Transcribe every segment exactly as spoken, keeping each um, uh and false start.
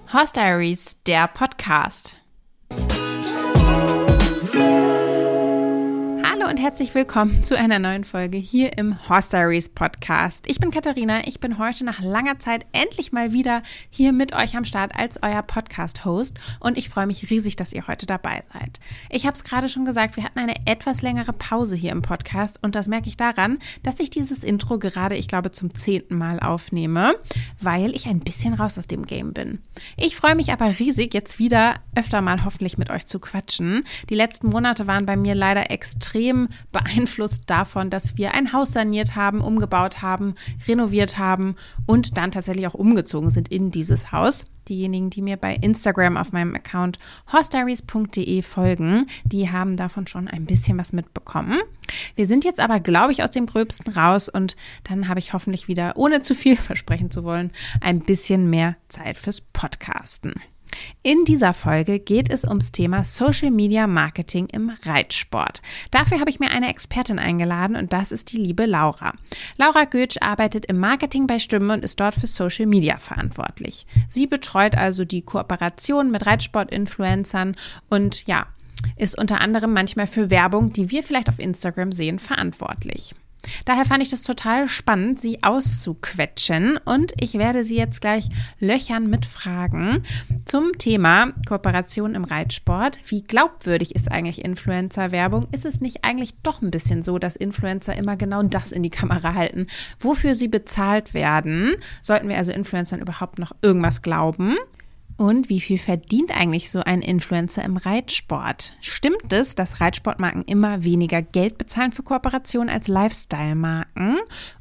Horse Diaries, der Podcast. Hallo und herzlich willkommen zu einer neuen Folge hier im Horse Diaries Podcast. Ich bin Katharina, ich bin heute nach langer Zeit endlich mal wieder hier mit euch am Start als euer Podcast-Host und ich freue mich riesig, dass ihr heute dabei seid. Ich habe es gerade schon gesagt, wir hatten eine etwas längere Pause hier im Podcast und das merke ich daran, dass ich dieses Intro gerade, ich glaube, zum zehnten Mal aufnehme, weil ich ein bisschen raus aus dem Game bin. Ich freue mich aber riesig, jetzt wieder öfter mal hoffentlich mit euch zu quatschen. Die letzten Monate waren bei mir leider extrem beeinflusst davon, dass wir ein Haus saniert haben, umgebaut haben, renoviert haben und dann tatsächlich auch umgezogen sind in dieses Haus. Diejenigen, die mir bei Instagram auf meinem Account horse diaries punkt de folgen, die haben davon schon ein bisschen was mitbekommen. Wir sind jetzt aber, glaube ich, aus dem Gröbsten raus und dann habe ich hoffentlich wieder, ohne zu viel versprechen zu wollen, ein bisschen mehr Zeit fürs Podcasten. In dieser Folge geht es ums Thema Social Media Marketing im Reitsport. Dafür habe ich mir eine Expertin eingeladen und das ist die liebe Laura. Laura Götsch arbeitet im Marketing bei Stimmen und ist dort für Social Media verantwortlich. Sie betreut also die Kooperation mit Reitsport-Influencern und ja, ist unter anderem manchmal für Werbung, die wir vielleicht auf Instagram sehen, verantwortlich. Daher fand ich das total spannend, sie auszuquetschen und ich werde sie jetzt gleich löchern mit Fragen zum Thema Kooperation im Reitsport. Wie glaubwürdig ist eigentlich Influencer-Werbung? Ist es nicht eigentlich doch ein bisschen so, dass Influencer immer genau das in die Kamera halten, wofür sie bezahlt werden? Sollten wir also Influencern überhaupt noch irgendwas glauben? Und wie viel verdient eigentlich so ein Influencer im Reitsport? Stimmt es, dass Reitsportmarken immer weniger Geld bezahlen für Kooperationen als Lifestyle-Marken?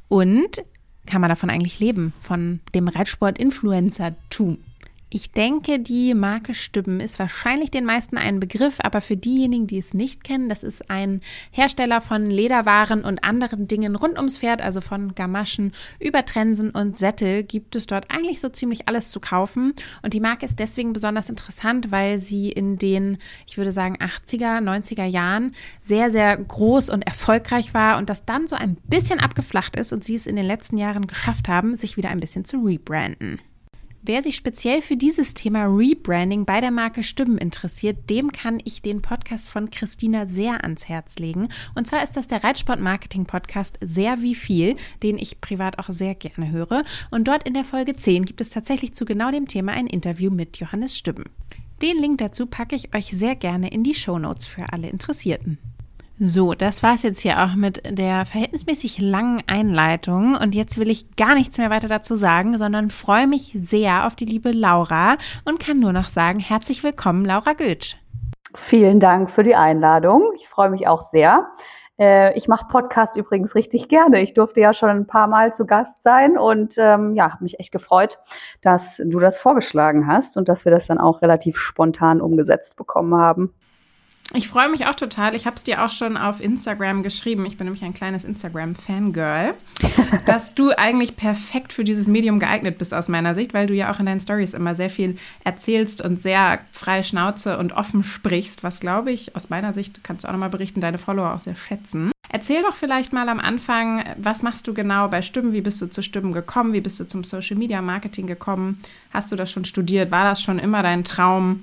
Und kann man davon eigentlich leben, von dem Reitsport-Influencer-Tum? Ich denke, die Marke Stübben ist wahrscheinlich den meisten ein Begriff, aber für diejenigen, die es nicht kennen, das ist ein Hersteller von Lederwaren und anderen Dingen rund ums Pferd, also von Gamaschen über Trensen und Sättel gibt es dort eigentlich so ziemlich alles zu kaufen und die Marke ist deswegen besonders interessant, weil sie in den, ich würde sagen, achtziger, neunziger Jahren sehr, sehr groß und erfolgreich war und das dann so ein bisschen abgeflacht ist und sie es in den letzten Jahren geschafft haben, sich wieder ein bisschen zu rebranden. Wer sich speziell für dieses Thema Rebranding bei der Marke Stübben interessiert, dem kann ich den Podcast von Christina sehr ans Herz legen. Und zwar ist das der Reitsport-Marketing-Podcast Sehr wie viel, den ich privat auch sehr gerne höre. Und dort in der Folge zehn gibt es tatsächlich zu genau dem Thema ein Interview mit Johannes Stübben. Den Link dazu packe ich euch sehr gerne in die Shownotes für alle Interessierten. So, das war's jetzt hier auch mit der verhältnismäßig langen Einleitung und jetzt will ich gar nichts mehr weiter dazu sagen, sondern freue mich sehr auf die liebe Laura und kann nur noch sagen, herzlich willkommen, Laura Götsch. Vielen Dank für die Einladung. Ich freue mich auch sehr. Ich mache Podcast übrigens richtig gerne. Ich durfte ja schon ein paar Mal zu Gast sein und ähm, ja, habe mich echt gefreut, dass du das vorgeschlagen hast und dass wir das dann auch relativ spontan umgesetzt bekommen haben. Ich freue mich auch total. Ich habe es dir auch schon auf Instagram geschrieben. Ich bin nämlich ein kleines Instagram-Fangirl, dass du eigentlich perfekt für dieses Medium geeignet bist aus meiner Sicht, weil du ja auch in deinen Stories immer sehr viel erzählst und sehr freie Schnauze und offen sprichst, was, glaube ich, aus meiner Sicht, kannst du auch nochmal berichten, deine Follower auch sehr schätzen. Erzähl doch vielleicht mal am Anfang, was machst du genau bei Stübben? Wie bist du zu Stübben gekommen? Wie bist du zum Social Media Marketing gekommen? Hast du das schon studiert? War das schon immer dein Traum?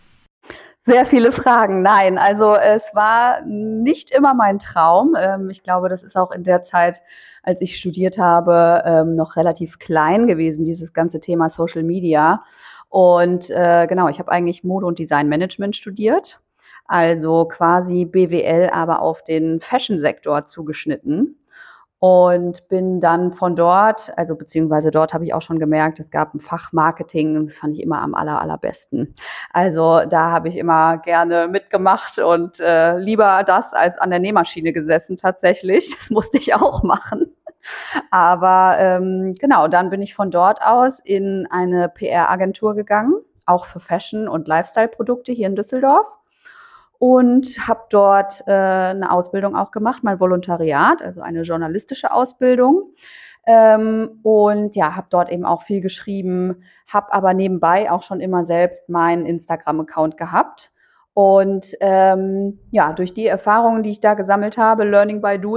Sehr viele Fragen. Nein, also es war nicht immer mein Traum. Ich glaube, das ist auch in der Zeit, als ich studiert habe, noch relativ klein gewesen, dieses ganze Thema Social Media. Und genau, ich habe eigentlich Mode- und Designmanagement studiert, also quasi B W L, aber auf den Fashion-Sektor zugeschnitten. Und bin dann von dort, also beziehungsweise dort habe ich auch schon gemerkt, es gab ein Fach Marketing und das fand ich immer am aller, allerbesten. Also da habe ich immer gerne mitgemacht und äh, lieber das als an der Nähmaschine gesessen tatsächlich. Das musste ich auch machen. Aber ähm, genau, dann bin ich von dort aus in eine P R-Agentur gegangen, auch für Fashion- und Lifestyle-Produkte hier in Düsseldorf. Und habe dort äh, eine Ausbildung auch gemacht, mein Volontariat, also eine journalistische Ausbildung. Ähm, und ja, habe dort eben auch viel geschrieben, habe aber nebenbei auch schon immer selbst meinen Instagram-Account gehabt. Und ähm, ja, durch die Erfahrungen, die ich da gesammelt habe, Learning by Doing,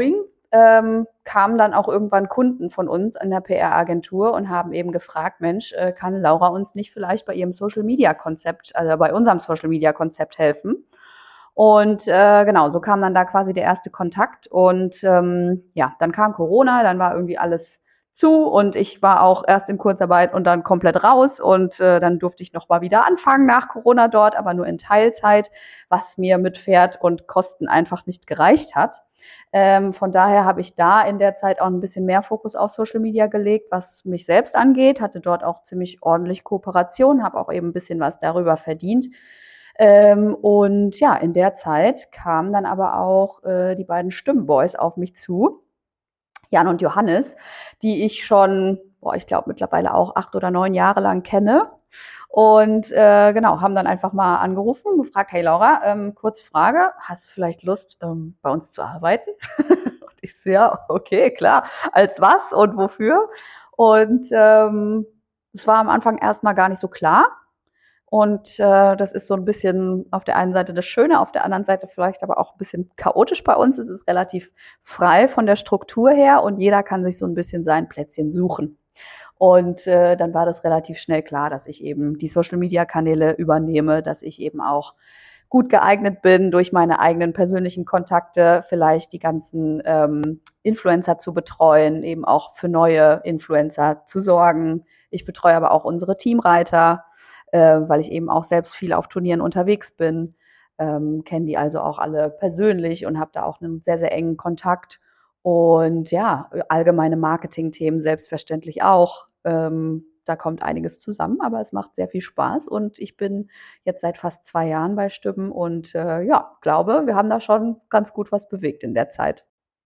ähm, kamen dann auch irgendwann Kunden von uns in der P R-Agentur und haben eben gefragt, Mensch, äh, kann Laura uns nicht vielleicht bei ihrem Social-Media-Konzept, also bei unserem Social-Media-Konzept helfen? Und äh, genau, so kam dann da quasi der erste Kontakt. Und ähm, ja, dann kam Corona, dann war irgendwie alles zu und ich war auch erst in Kurzarbeit und dann komplett raus und äh, dann durfte ich noch mal wieder anfangen nach Corona dort, aber nur in Teilzeit, was mir mit Pferd und Kosten einfach nicht gereicht hat. Ähm, von daher habe ich da in der Zeit auch ein bisschen mehr Fokus auf Social Media gelegt, was mich selbst angeht, hatte dort auch ziemlich ordentlich Kooperation, habe auch eben ein bisschen was darüber verdient. Ähm, und ja, in der Zeit kamen dann aber auch äh, die beiden Stimmenboys auf mich zu, Jan und Johannes, die ich schon, boah, ich glaube mittlerweile auch acht oder neun Jahre lang kenne. Und äh, genau, haben dann einfach mal angerufen und gefragt, hey Laura, ähm, kurze Frage, hast du vielleicht Lust, ähm, bei uns zu arbeiten? Und ich so, ja, okay, klar. Als was und wofür? Und ähm, es war am Anfang erstmal gar nicht so klar. Und äh, das ist so ein bisschen auf der einen Seite das Schöne, auf der anderen Seite vielleicht aber auch ein bisschen chaotisch bei uns. Es ist relativ frei von der Struktur her und jeder kann sich so ein bisschen sein Plätzchen suchen. Und äh, dann war das relativ schnell klar, dass ich eben die Social-Media-Kanäle übernehme, dass ich eben auch gut geeignet bin, durch meine eigenen persönlichen Kontakte vielleicht die ganzen ähm, Influencer zu betreuen, eben auch für neue Influencer zu sorgen. Ich betreue aber auch unsere Teamreiter, äh, weil ich eben auch selbst viel auf Turnieren unterwegs bin, ähm, kenne die also auch alle persönlich und habe da auch einen sehr, sehr engen Kontakt. Und ja, allgemeine Marketing-Themen selbstverständlich auch. Ähm, da kommt einiges zusammen, aber es macht sehr viel Spaß und ich bin jetzt seit fast zwei Jahren bei Stimmen und äh, ja, glaube, wir haben da schon ganz gut was bewegt in der Zeit.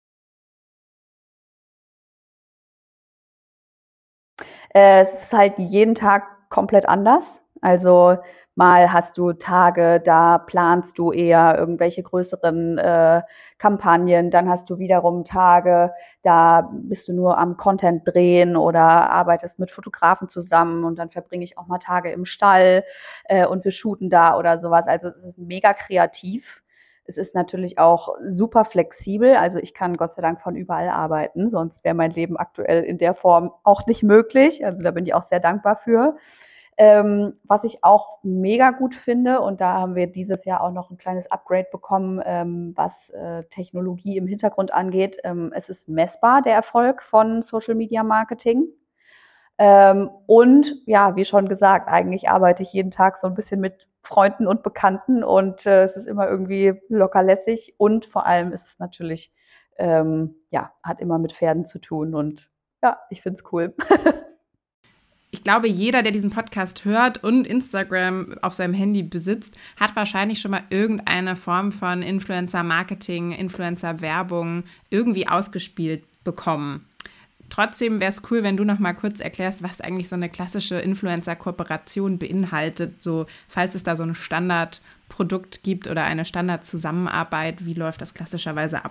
Äh, es ist halt jeden Tag komplett anders. Also mal hast du Tage, da planst du eher irgendwelche größeren äh, Kampagnen, dann hast du wiederum Tage, da bist du nur am Content drehen oder arbeitest mit Fotografen zusammen und dann verbringe ich auch mal Tage im Stall äh, und wir shooten da oder sowas. Also es ist mega kreativ. Es ist natürlich auch super flexibel. Also ich kann Gott sei Dank von überall arbeiten, sonst wäre mein Leben aktuell in der Form auch nicht möglich. Also da bin ich auch sehr dankbar für. Ähm, was ich auch mega gut finde, und da haben wir dieses Jahr auch noch ein kleines Upgrade bekommen, ähm, was äh, Technologie im Hintergrund angeht. Ähm, es ist messbar, der Erfolg von Social Media Marketing. Ähm, und ja, wie schon gesagt, eigentlich arbeite ich jeden Tag so ein bisschen mit Freunden und Bekannten und äh, es ist immer irgendwie locker lässig und vor allem ist es natürlich, ähm, ja, hat immer mit Pferden zu tun und ja, ich finde es cool. Ich glaube, jeder, der diesen Podcast hört und Instagram auf seinem Handy besitzt, hat wahrscheinlich schon mal irgendeine Form von Influencer-Marketing, Influencer-Werbung irgendwie ausgespielt bekommen. Trotzdem wäre es cool, wenn du noch mal kurz erklärst, was eigentlich so eine klassische Influencer-Kooperation beinhaltet, so falls es da so ein Standardprodukt gibt oder eine Standardzusammenarbeit, wie läuft das klassischerweise ab?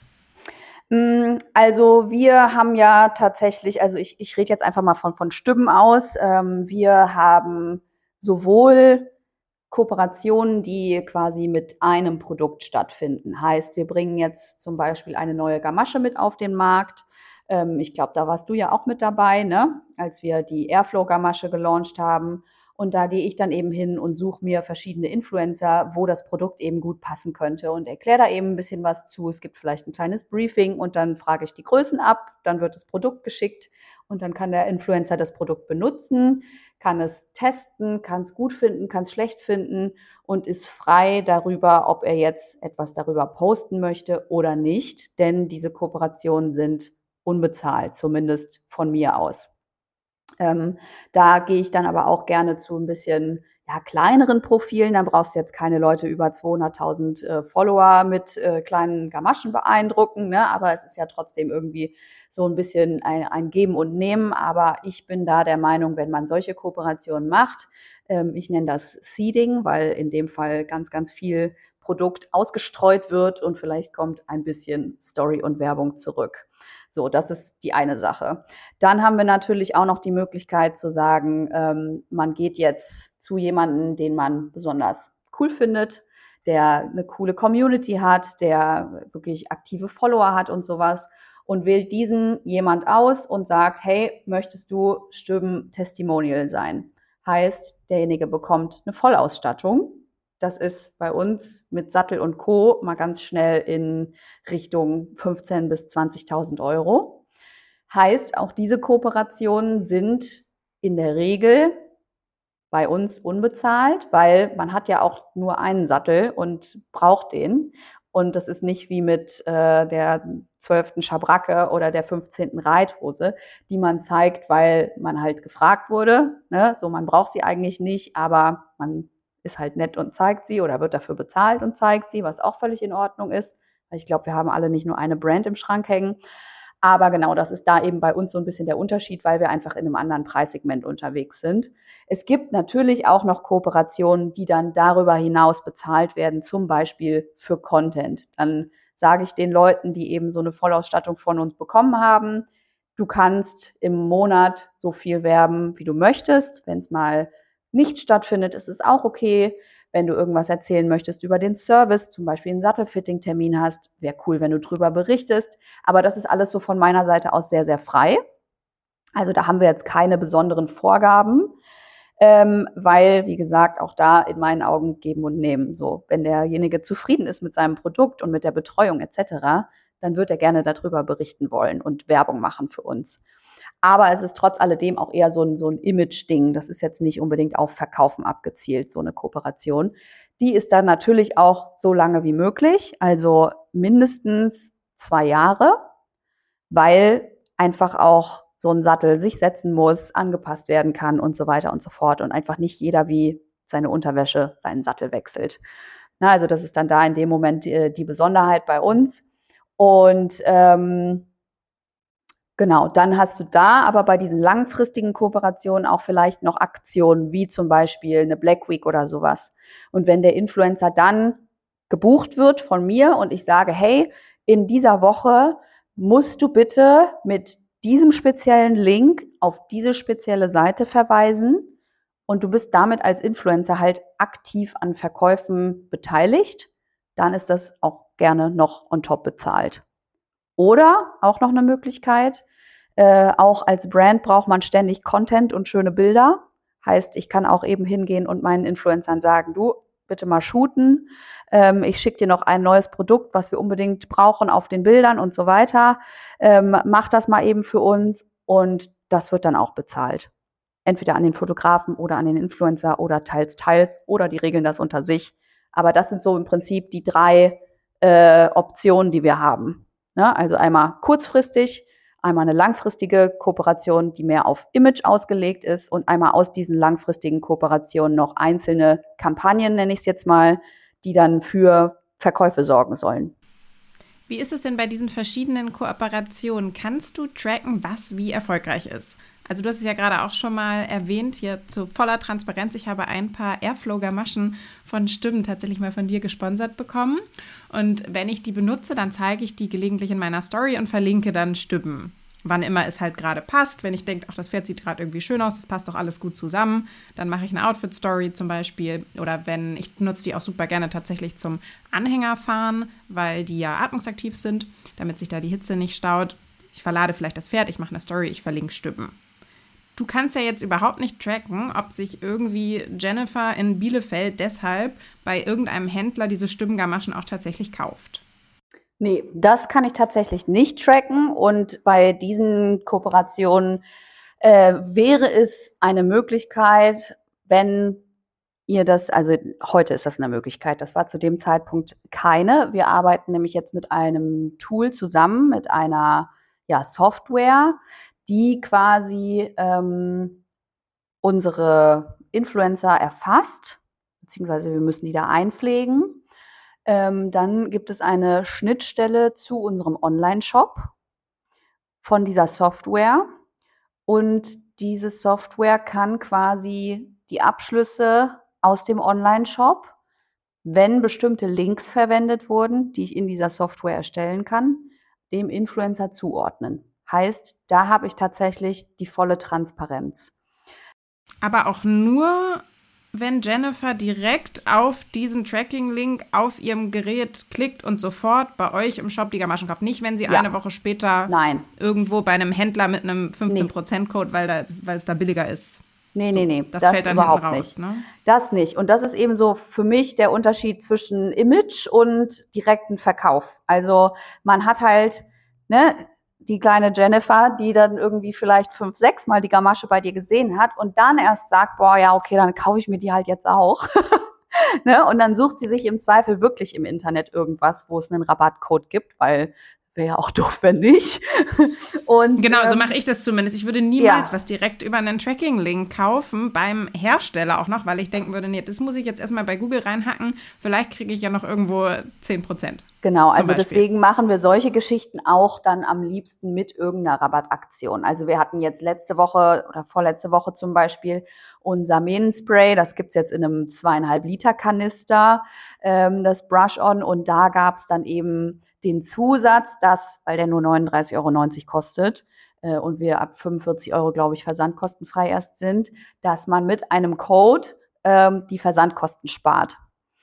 Also wir haben ja tatsächlich, also ich, ich rede jetzt einfach mal von, von Stimmen aus. Ähm, wir haben sowohl Kooperationen, die quasi mit einem Produkt stattfinden. Heißt, wir bringen jetzt zum Beispiel eine neue Gamasche mit auf den Markt. Ähm, ich glaube, da warst du ja auch mit dabei, ne? Als wir die Airflow-Gamasche gelauncht haben. Und da gehe ich dann eben hin und suche mir verschiedene Influencer, wo das Produkt eben gut passen könnte und erkläre da eben ein bisschen was zu. Es gibt vielleicht ein kleines Briefing und dann frage ich die Größen ab, dann wird das Produkt geschickt und dann kann der Influencer das Produkt benutzen, kann es testen, kann es gut finden, kann es schlecht finden und ist frei darüber, ob er jetzt etwas darüber posten möchte oder nicht, denn diese Kooperationen sind unbezahlt, zumindest von mir aus. Ähm, da gehe ich dann aber auch gerne zu ein bisschen ja, kleineren Profilen. Da brauchst du jetzt keine Leute über zweihunderttausend äh, Follower mit äh, kleinen Gamaschen beeindrucken, ne? Aber es ist ja trotzdem irgendwie so ein bisschen ein, ein Geben und Nehmen. Aber ich bin da der Meinung, wenn man solche Kooperationen macht, ähm, ich nenne das Seeding, weil in dem Fall ganz, ganz viel Produkt ausgestreut wird und vielleicht kommt ein bisschen Story und Werbung zurück. So, das ist die eine Sache. Dann haben wir natürlich auch noch die Möglichkeit zu sagen, ähm, man geht jetzt zu jemandem, den man besonders cool findet, der eine coole Community hat, der wirklich aktive Follower hat und sowas und wählt diesen jemand aus und sagt, hey, möchtest du Stimmen-Testimonial sein? Heißt, derjenige bekommt eine Vollausstattung. Das ist bei uns mit Sattel und Co. mal ganz schnell in Richtung fünfzehntausend bis zwanzigtausend Euro. Heißt, auch diese Kooperationen sind in der Regel bei uns unbezahlt, weil man hat ja auch nur einen Sattel und braucht den. Und das ist nicht wie mit äh, der zwölften Schabracke oder der fünfzehnten Reithose, die man zeigt, weil man halt gefragt wurde. Ne? So, man braucht sie eigentlich nicht, aber man ist halt nett und zeigt sie oder wird dafür bezahlt und zeigt sie, was auch völlig in Ordnung ist. Ich glaube, wir haben alle nicht nur eine Brand im Schrank hängen. Aber genau, das ist da eben bei uns so ein bisschen der Unterschied, weil wir einfach in einem anderen Preissegment unterwegs sind. Es gibt natürlich auch noch Kooperationen, die dann darüber hinaus bezahlt werden, zum Beispiel für Content. Dann sage ich den Leuten, die eben so eine Vollausstattung von uns bekommen haben, du kannst im Monat so viel werben, wie du möchtest. Wenn es mal nicht stattfindet, ist es auch okay. Wenn du irgendwas erzählen möchtest über den Service, zum Beispiel einen Sattelfitting-Termin hast, wäre cool, wenn du drüber berichtest. Aber das ist alles so von meiner Seite aus sehr, sehr frei. Also da haben wir jetzt keine besonderen Vorgaben, ähm, weil, wie gesagt, auch da in meinen Augen geben und nehmen. So, wenn derjenige zufrieden ist mit seinem Produkt und mit der Betreuung et cetera, dann wird er gerne darüber berichten wollen und Werbung machen für uns. Aber es ist trotz alledem auch eher so ein, so ein Image-Ding. Das ist jetzt nicht unbedingt auf Verkaufen abgezielt, so eine Kooperation. Die ist dann natürlich auch so lange wie möglich, also mindestens zwei Jahre, weil einfach auch so ein Sattel sich setzen muss, angepasst werden kann und so weiter und so fort und einfach nicht jeder wie seine Unterwäsche seinen Sattel wechselt. Na, also das ist dann da in dem Moment die, die Besonderheit bei uns. Und ähm, genau, dann hast du da aber bei diesen langfristigen Kooperationen auch vielleicht noch Aktionen, wie zum Beispiel eine Black Week oder sowas. Und wenn der Influencer dann gebucht wird von mir und ich sage, hey, in dieser Woche musst du bitte mit diesem speziellen Link auf diese spezielle Seite verweisen und du bist damit als Influencer halt aktiv an Verkäufen beteiligt, dann ist das auch gerne noch on top bezahlt. Oder auch noch eine Möglichkeit, äh, auch als Brand braucht man ständig Content und schöne Bilder. Heißt, ich kann auch eben hingehen und meinen Influencern sagen, du, bitte mal shooten. Ähm, ich schicke dir noch ein neues Produkt, was wir unbedingt brauchen auf den Bildern und so weiter. Ähm, mach das mal eben für uns und das wird dann auch bezahlt. Entweder an den Fotografen oder an den Influencer oder teils, teils oder die regeln das unter sich. Aber das sind so im Prinzip die drei äh, Optionen, die wir haben. Ja, also einmal kurzfristig, einmal eine langfristige Kooperation, die mehr auf Image ausgelegt ist und einmal aus diesen langfristigen Kooperationen noch einzelne Kampagnen, nenne ich es jetzt mal, die dann für Verkäufe sorgen sollen. Wie ist es denn bei diesen verschiedenen Kooperationen? Kannst du tracken, was wie erfolgreich ist? Also du hast es ja gerade auch schon mal erwähnt, hier zu voller Transparenz. Ich habe ein paar Airflow-Gamaschen von Stimmen tatsächlich mal von dir gesponsert bekommen. Und wenn ich die benutze, dann zeige ich die gelegentlich in meiner Story und verlinke dann Stimmen. Wann immer es halt gerade passt. Wenn ich denke, ach, das Pferd sieht gerade irgendwie schön aus, das passt doch alles gut zusammen, dann mache ich eine Outfit-Story zum Beispiel. Oder wenn, ich nutze die auch super gerne tatsächlich zum Anhängerfahren, weil die ja atmungsaktiv sind, damit sich da die Hitze nicht staut. Ich verlade vielleicht das Pferd, ich mache eine Story, ich verlinke Stimmen. Du kannst ja jetzt überhaupt nicht tracken, ob sich irgendwie Jennifer in Bielefeld deshalb bei irgendeinem Händler diese Stimmgamaschen auch tatsächlich kauft. Nee, das kann ich tatsächlich nicht tracken und bei diesen Kooperationen äh, wäre es eine Möglichkeit, wenn ihr das, also heute ist das eine Möglichkeit, das war zu dem Zeitpunkt keine. Wir arbeiten nämlich jetzt mit einem Tool zusammen, mit einer ja, Software, die quasi ähm, unsere Influencer erfasst, beziehungsweise wir müssen die da einpflegen. Ähm, dann gibt es eine Schnittstelle zu unserem Online-Shop von dieser Software. Und diese Software kann quasi die Abschlüsse aus dem Online-Shop, wenn bestimmte Links verwendet wurden, die ich in dieser Software erstellen kann, dem Influencer zuordnen. Heißt, da habe ich tatsächlich die volle Transparenz. Aber auch nur, wenn Jennifer direkt auf diesen Tracking-Link auf ihrem Gerät klickt und sofort bei euch im Shop die Gamaschen kauft. Nicht, wenn sie ja. eine Woche später Nein. irgendwo bei einem Händler mit einem fünfzehn Prozent Code, weil, da, weil es da billiger ist. Nee, so, nee, nee. Das, das fällt dann überhaupt hinten raus, nicht. Ne? Das nicht. Und das ist eben so für mich der Unterschied zwischen Image und direkten Verkauf. Also man hat halt, ne, die kleine Jennifer, die dann irgendwie vielleicht fünf, sechs Mal die Gamasche bei dir gesehen hat und dann erst sagt, boah, ja, okay, dann kaufe ich mir die halt jetzt auch. Ne? Und dann sucht sie sich im Zweifel wirklich im Internet irgendwas, wo es einen Rabattcode gibt, weil wäre ja auch doof, wenn nicht. Und, genau, ähm, so mache ich das zumindest. Ich würde niemals ja. was direkt über einen Tracking-Link kaufen, beim Hersteller auch noch, weil ich denken würde, nee, das muss ich jetzt erstmal bei Google reinhacken. Vielleicht kriege ich ja noch irgendwo zehn Prozent. Genau, also Beispiel. Deswegen machen wir solche Geschichten auch dann am liebsten mit irgendeiner Rabattaktion. Also wir hatten jetzt letzte Woche oder vorletzte Woche zum Beispiel unser Mähnenspray, das gibt's jetzt in einem zweieinhalb Liter Kanister, ähm, das Brush-On, und da gab's dann eben den Zusatz, dass, weil der nur neununddreißig Euro neunzig kostet äh, und wir ab fünfundvierzig Euro, glaube ich, versandkostenfrei erst sind, dass man mit einem Code ähm, die Versandkosten spart.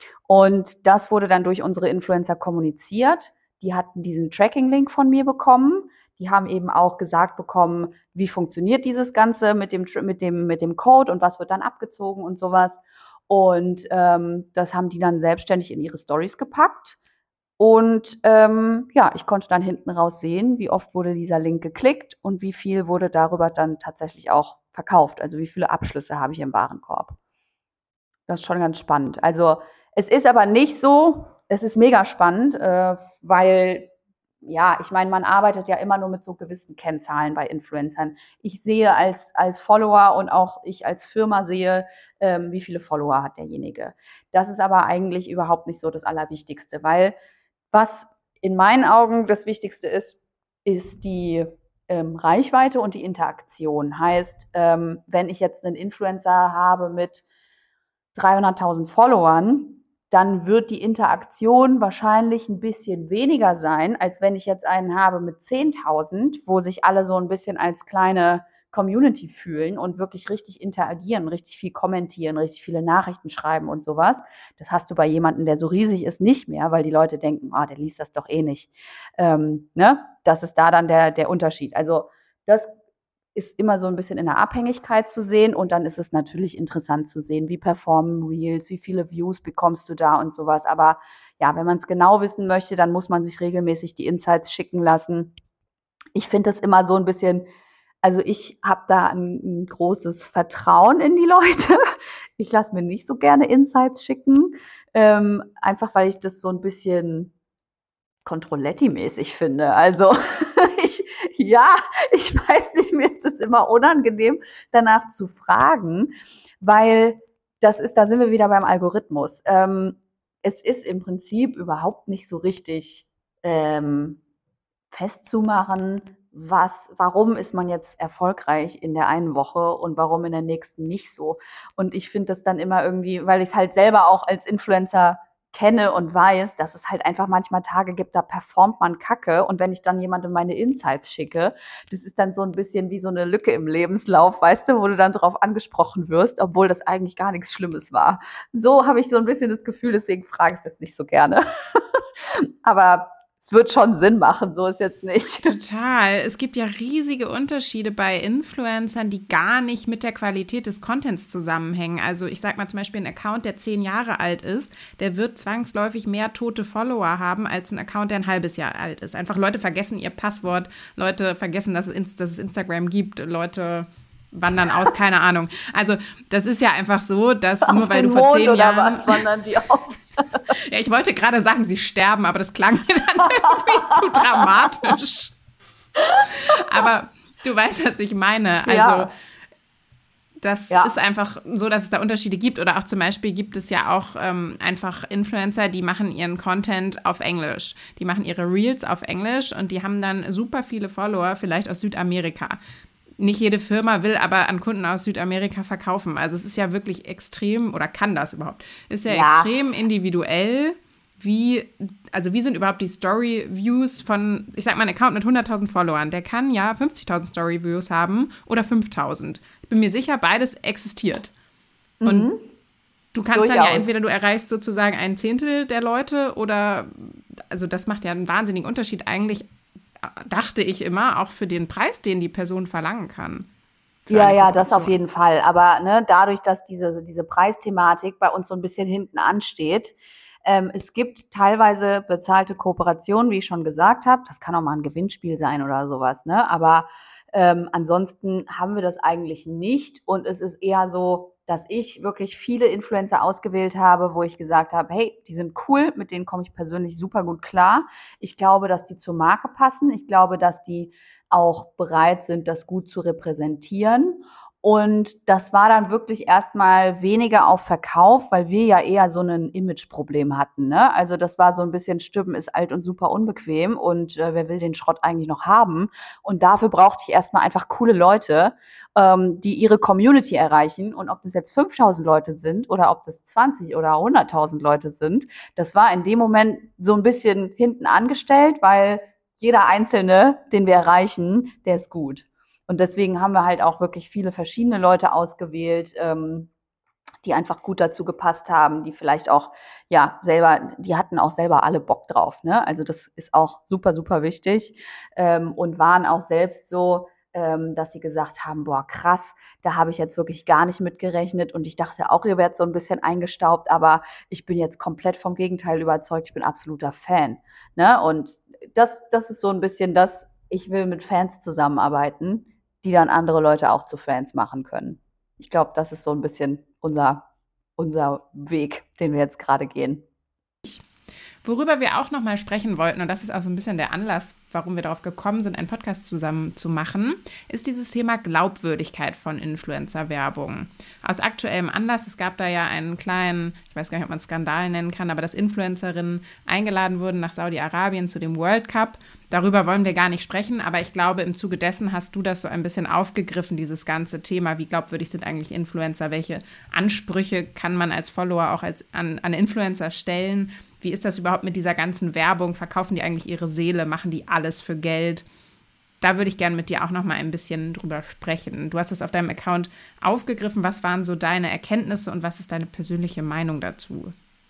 Und das wurde dann durch unsere Influencer kommuniziert. Die hatten diesen Tracking-Link von mir bekommen. Die haben eben auch gesagt bekommen, wie funktioniert dieses Ganze mit dem, mit dem, mit dem Code und was wird dann abgezogen und sowas. Und ähm, das haben die dann selbstständig in ihre Stories gepackt. Und ähm, ja, ich konnte dann hinten raus sehen, wie oft wurde dieser Link geklickt und wie viel wurde darüber dann tatsächlich auch verkauft. Also wie viele Abschlüsse habe ich im Warenkorb. Das ist schon ganz spannend. Also es ist aber nicht so, es ist mega spannend, äh, weil, ja, ich meine, man arbeitet ja immer nur mit so gewissen Kennzahlen bei Influencern. Ich sehe als, als Follower und auch ich als Firma sehe, ähm, wie viele Follower hat derjenige. Das ist aber eigentlich überhaupt nicht so das Allerwichtigste, weil was in meinen Augen das Wichtigste ist, ist die ähm, Reichweite und die Interaktion. Heißt, ähm, wenn ich jetzt einen Influencer habe mit dreihunderttausend Followern, dann wird die Interaktion wahrscheinlich ein bisschen weniger sein, als wenn ich jetzt einen habe mit zehntausend, wo sich alle so ein bisschen als kleine Community fühlen und wirklich richtig interagieren, richtig viel kommentieren, richtig viele Nachrichten schreiben und sowas. Das hast du bei jemandem, der so riesig ist, nicht mehr, weil die Leute denken, ah, der liest das doch eh nicht. Ähm, ne? Das ist da dann der, der Unterschied. Also das ist immer so ein bisschen in der Abhängigkeit zu sehen, und dann ist es natürlich interessant zu sehen, wie performen Reels, wie viele Views bekommst du da und sowas. Aber ja, wenn man es genau wissen möchte, dann muss man sich regelmäßig die Insights schicken lassen. Ich finde das immer so ein bisschen, also ich habe da ein, ein großes Vertrauen in die Leute. Ich lasse mir nicht so gerne Insights schicken, ähm, einfach weil ich das so ein bisschen Controletti-mäßig finde. Also ich, ja, ich weiß nicht, mir ist es immer unangenehm, danach zu fragen, weil das ist, da sind wir wieder beim Algorithmus. Ähm, es ist im Prinzip überhaupt nicht so richtig ähm, festzumachen, was, warum ist man jetzt erfolgreich in der einen Woche und warum in der nächsten nicht so. Und ich finde das dann immer irgendwie, weil ich es halt selber auch als Influencer kenne und weiß, dass es halt einfach manchmal Tage gibt, da performt man Kacke, und wenn ich dann jemandem meine Insights schicke, das ist dann so ein bisschen wie so eine Lücke im Lebenslauf, weißt du, wo du dann drauf angesprochen wirst, obwohl das eigentlich gar nichts Schlimmes war. So habe ich so ein bisschen das Gefühl, deswegen frage ich das nicht so gerne. Aber es wird schon Sinn machen, so ist jetzt nicht. Total. Es gibt ja riesige Unterschiede bei Influencern, die gar nicht mit der Qualität des Contents zusammenhängen. Also ich sag mal zum Beispiel, ein Account, der zehn Jahre alt ist, der wird zwangsläufig mehr tote Follower haben als ein Account, der ein halbes Jahr alt ist. Einfach Leute vergessen ihr Passwort, Leute vergessen, dass es, dass es Instagram gibt, Leute wandern aus, keine Ahnung. Also das ist ja einfach so, dass auf nur weil du vor Mond zehn oder Jahren... was wandern die auf? Ja, ich wollte gerade sagen, sie sterben, aber das klang mir dann irgendwie zu dramatisch. Aber du weißt, was ich meine. Also ja. das ja. ist einfach so, dass es da Unterschiede gibt. Oder auch zum Beispiel gibt es ja auch ähm, einfach Influencer, die machen ihren Content auf Englisch. Die machen ihre Reels auf Englisch und die haben dann super viele Follower, vielleicht aus Südamerika. Nicht jede Firma will aber an Kunden aus Südamerika verkaufen. Also es ist ja wirklich extrem, oder kann das überhaupt, ist ja, ja. extrem individuell, wie, also wie sind überhaupt die Story-Views von, ich sag mal, ein Account mit hunderttausend Followern, der kann ja fünfzigtausend Story-Views haben oder fünftausend. Ich bin mir sicher, beides existiert. Mhm. Und Du kannst Durchaus. Dann ja entweder, du erreichst sozusagen ein Zehntel der Leute oder, also das macht ja einen wahnsinnigen Unterschied eigentlich, dachte ich immer, auch für den Preis, den die Person verlangen kann. Ja, ja, das auf jeden Fall. Aber ne, dadurch, dass diese, diese Preisthematik bei uns so ein bisschen hinten ansteht, ähm, es gibt teilweise bezahlte Kooperationen, wie ich schon gesagt habe. Das kann auch mal ein Gewinnspiel sein oder sowas, ne? Aber ähm, ansonsten haben wir das eigentlich nicht. Und es ist eher so, dass ich wirklich viele Influencer ausgewählt habe, wo ich gesagt habe, hey, die sind cool, mit denen komme ich persönlich super gut klar. Ich glaube, dass die zur Marke passen. Ich glaube, dass die auch bereit sind, das gut zu repräsentieren. Und das war dann wirklich erstmal weniger auf Verkauf, weil wir ja eher so ein Imageproblem hatten, ne? Also das war so ein bisschen, Stimmen ist alt und super unbequem und äh, wer will den Schrott eigentlich noch haben? Und dafür brauchte ich erstmal einfach coole Leute, ähm, die ihre Community erreichen. Und ob das jetzt fünftausend Leute sind oder ob das zwanzig oder hunderttausend Leute sind, das war in dem Moment so ein bisschen hinten angestellt, weil jeder Einzelne, den wir erreichen, der ist gut. Und deswegen haben wir halt auch wirklich viele verschiedene Leute ausgewählt, ähm, die einfach gut dazu gepasst haben, die vielleicht auch, ja, selber, die hatten auch selber alle Bock drauf, ne? Also das ist auch super, super wichtig, ähm, und waren auch selbst so, ähm, dass sie gesagt haben, boah, krass, da habe ich jetzt wirklich gar nicht mit gerechnet und ich dachte auch, ihr werdet so ein bisschen eingestaubt, aber ich bin jetzt komplett vom Gegenteil überzeugt, ich bin absoluter Fan, ne? Und das, das ist so ein bisschen das, ich will mit Fans zusammenarbeiten, die dann andere Leute auch zu Fans machen können. Ich glaube, das ist so ein bisschen unser, unser Weg, den wir jetzt gerade gehen. Worüber wir auch nochmal sprechen wollten, und das ist auch so ein bisschen der Anlass, warum wir darauf gekommen sind, einen Podcast zusammen zu machen, ist dieses Thema Glaubwürdigkeit von Influencer-Werbung. Aus aktuellem Anlass, es gab da ja einen kleinen, ich weiß gar nicht, ob man es Skandal nennen kann, aber dass Influencerinnen eingeladen wurden nach Saudi-Arabien zu dem World Cup. Darüber wollen wir gar nicht sprechen, aber ich glaube, im Zuge dessen hast du das so ein bisschen aufgegriffen, dieses ganze Thema. Wie glaubwürdig sind eigentlich Influencer? Welche Ansprüche kann man als Follower auch als, an, an Influencer stellen? Wie ist das überhaupt mit dieser ganzen Werbung? Verkaufen die eigentlich ihre Seele? Machen die alles für Geld? Da würde ich gerne mit dir auch noch mal ein bisschen drüber sprechen. Du hast das auf deinem Account aufgegriffen. Was waren so deine Erkenntnisse und was ist deine persönliche Meinung dazu?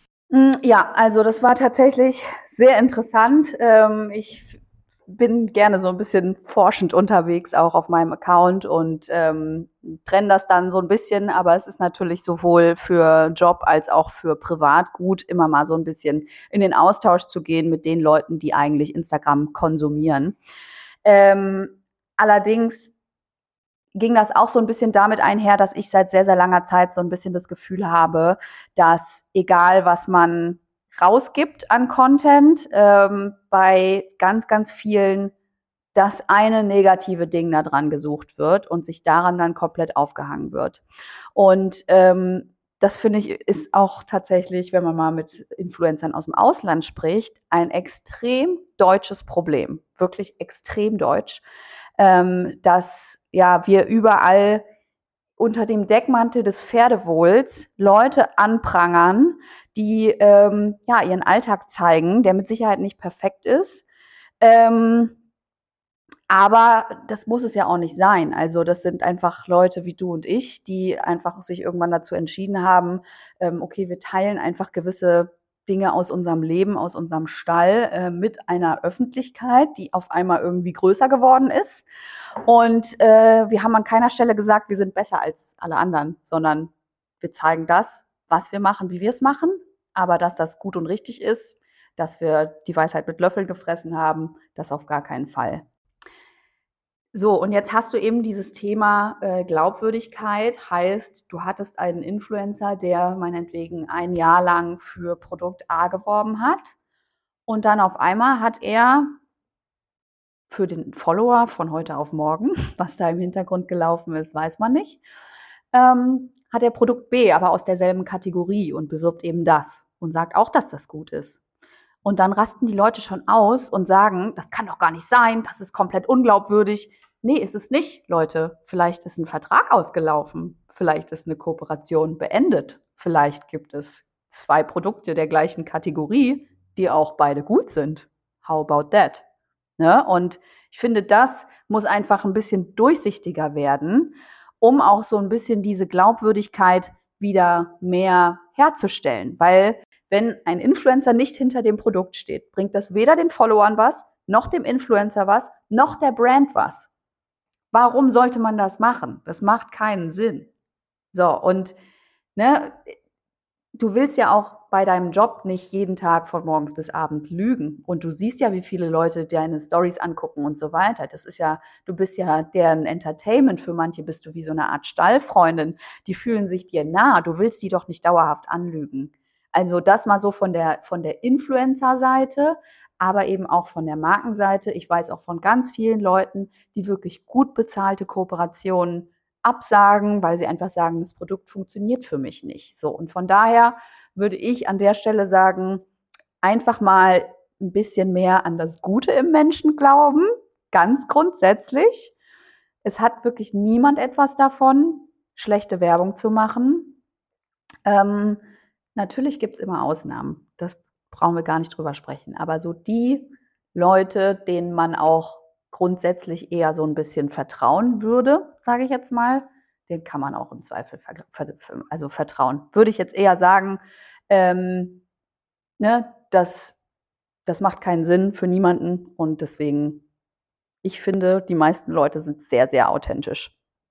Ja, also das war tatsächlich sehr interessant. Ich bin gerne so ein bisschen forschend unterwegs, auch auf meinem Account und ähm, trenne das dann so ein bisschen, aber es ist natürlich sowohl für Job als auch für privat gut, immer mal so ein bisschen in den Austausch zu gehen mit den Leuten, die eigentlich Instagram konsumieren. Ähm, allerdings ging das auch so ein bisschen damit einher, dass ich seit sehr, sehr langer Zeit so ein bisschen das Gefühl habe, dass egal, was man rausgibt an Content, ähm, bei ganz, ganz vielen das eine negative Ding da dran gesucht wird und sich daran dann komplett aufgehangen wird. Und ähm, das finde ich ist auch tatsächlich, wenn man mal mit Influencern aus dem Ausland spricht, ein extrem deutsches Problem, wirklich extrem deutsch, ähm, dass ja wir überall unter dem Deckmantel des Pferdewohls Leute anprangern, die ähm, ja ihren Alltag zeigen, der mit Sicherheit nicht perfekt ist. Ähm, aber das muss es ja auch nicht sein. Also das sind einfach Leute wie du und ich, die einfach sich irgendwann dazu entschieden haben, ähm, okay, wir teilen einfach gewisse Dinge aus unserem Leben, aus unserem Stall äh, mit einer Öffentlichkeit, die auf einmal irgendwie größer geworden ist. Und äh, wir haben an keiner Stelle gesagt, wir sind besser als alle anderen, sondern wir zeigen das, was wir machen, wie wir es machen. Aber dass das gut und richtig ist, dass wir die Weisheit mit Löffeln gefressen haben, das auf gar keinen Fall. So, und jetzt hast du eben dieses Thema äh, Glaubwürdigkeit, heißt, du hattest einen Influencer, der meinetwegen ein Jahr lang für Produkt A geworben hat und dann auf einmal hat er für den Follower von heute auf morgen, was da im Hintergrund gelaufen ist, weiß man nicht, ähm, hat er Produkt B, aber aus derselben Kategorie und bewirbt eben das und sagt auch, dass das gut ist. Und dann rasten die Leute schon aus und sagen, das kann doch gar nicht sein, das ist komplett unglaubwürdig. Nee, ist es nicht, Leute. Vielleicht ist ein Vertrag ausgelaufen. Vielleicht ist eine Kooperation beendet. Vielleicht gibt es zwei Produkte der gleichen Kategorie, die auch beide gut sind. How about that? Ne? Und ich finde, das muss einfach ein bisschen durchsichtiger werden, um auch so ein bisschen diese Glaubwürdigkeit wieder mehr herzustellen. Weil wenn ein Influencer nicht hinter dem Produkt steht, bringt das weder den Followern was, noch dem Influencer was, noch der Brand was. Warum sollte man das machen? Das macht keinen Sinn. So, und ne, du willst ja auch bei deinem Job nicht jeden Tag von morgens bis abends lügen. Und du siehst ja, wie viele Leute deine Stories angucken und so weiter. Das ist ja, du bist ja deren Entertainment. Für manche bist du wie so eine Art Stallfreundin. Die fühlen sich dir nah. Du willst die doch nicht dauerhaft anlügen. Also das mal so von der, von der Influencer-Seite, aber eben auch von der Markenseite. Ich weiß auch von ganz vielen Leuten, die wirklich gut bezahlte Kooperationen absagen, weil sie einfach sagen, das Produkt funktioniert für mich nicht. So, und von daher würde ich an der Stelle sagen, einfach mal ein bisschen mehr an das Gute im Menschen glauben, ganz grundsätzlich. Es hat wirklich niemand etwas davon, schlechte Werbung zu machen. Ähm, natürlich gibt es immer Ausnahmen, das brauchen wir gar nicht drüber sprechen, aber so die Leute, denen man auch grundsätzlich eher so ein bisschen vertrauen würde, sage ich jetzt mal, den kann man auch im Zweifel ver- ver- also vertrauen. Würde ich jetzt eher sagen, ähm, ne, das, das macht keinen Sinn für niemanden und deswegen, ich finde, die meisten Leute sind sehr, sehr authentisch.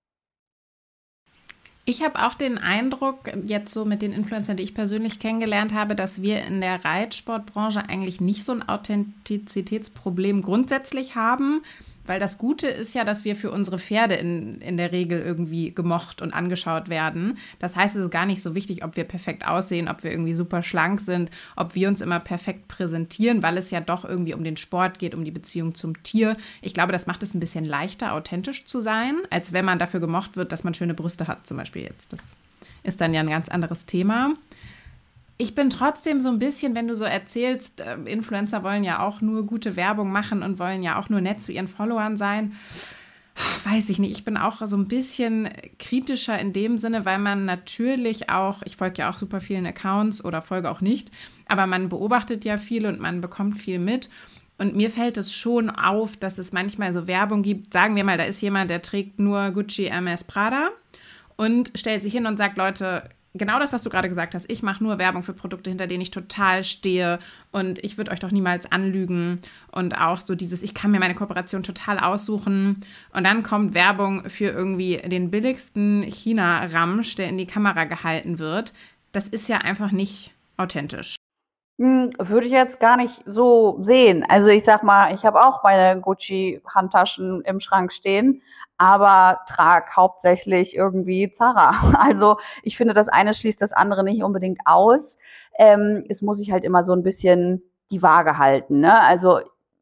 Ich habe auch den Eindruck, jetzt so mit den Influencern, die ich persönlich kennengelernt habe, dass wir in der Reitsportbranche eigentlich nicht so ein Authentizitätsproblem grundsätzlich haben, weil das Gute ist ja, dass wir für unsere Pferde in, in der Regel irgendwie gemocht und angeschaut werden. Das heißt, es ist gar nicht so wichtig, ob wir perfekt aussehen, ob wir irgendwie super schlank sind, ob wir uns immer perfekt präsentieren, weil es ja doch irgendwie um den Sport geht, um die Beziehung zum Tier. Ich glaube, das macht es ein bisschen leichter, authentisch zu sein, als wenn man dafür gemocht wird, dass man schöne Brüste hat, zum Beispiel jetzt. Das ist dann ja ein ganz anderes Thema. Ich bin trotzdem so ein bisschen, wenn du so erzählst, äh, Influencer wollen ja auch nur gute Werbung machen und wollen ja auch nur nett zu ihren Followern sein. Weiß ich nicht, ich bin auch so ein bisschen kritischer in dem Sinne, weil man natürlich auch, ich folge ja auch super vielen Accounts oder folge auch nicht, aber man beobachtet ja viel und man bekommt viel mit. Und mir fällt es schon auf, dass es manchmal so Werbung gibt. Sagen wir mal, da ist jemand, der trägt nur Gucci, Hermes, Prada und stellt sich hin und sagt, Leute, genau das, was du gerade gesagt hast. Ich mache nur Werbung für Produkte, hinter denen ich total stehe und ich würde euch doch niemals anlügen. Und auch so dieses, ich kann mir meine Kooperation total aussuchen. Und dann kommt Werbung für irgendwie den billigsten China-Ramsch, der in die Kamera gehalten wird. Das ist ja einfach nicht authentisch. Hm, würde ich jetzt gar nicht so sehen. Also ich sag mal, ich habe auch meine Gucci-Handtaschen im Schrank stehen, aber trage hauptsächlich irgendwie Zara. Also ich finde, das eine schließt das andere nicht unbedingt aus. Ähm, es muss sich halt immer so ein bisschen die Waage halten, ne? Also